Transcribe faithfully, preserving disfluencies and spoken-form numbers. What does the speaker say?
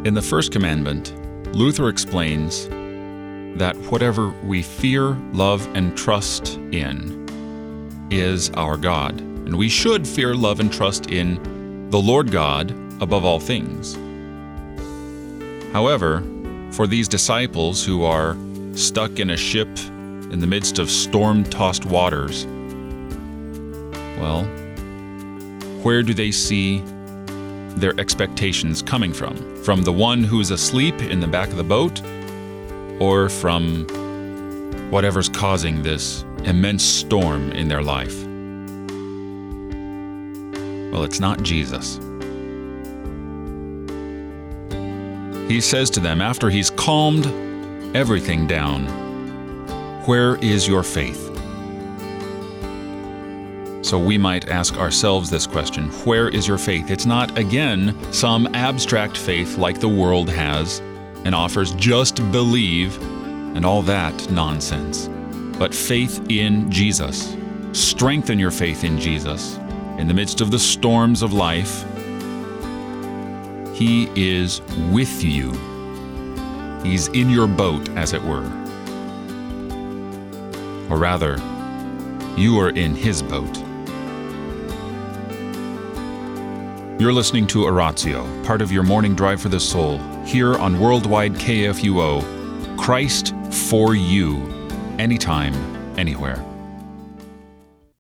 In the first commandment, Luther explains that whatever we fear, love, and trust in is our God. And we should fear, love, and trust in the Lord God above all things. However, for these disciples who are stuck in a ship in the midst of storm-tossed waters, well, where do they see their expectations coming from? From the one who's asleep in the back of the boat, or from whatever's causing this immense storm in their life? Well, it's not Jesus. He says to them, after he's calmed everything down, "Where is your faith?" So we might ask ourselves this question: where is your faith? It's not, again, some abstract faith like the world has and offers, just believe and all that nonsense. But faith in Jesus. Strengthen your faith in Jesus. In the midst of the storms of life, He is with you. He's in your boat, as it were. Or rather, you are in His boat. You're listening to Oratio, part of your morning drive for the soul, here on Worldwide K F U O. Christ for you, anytime, anywhere.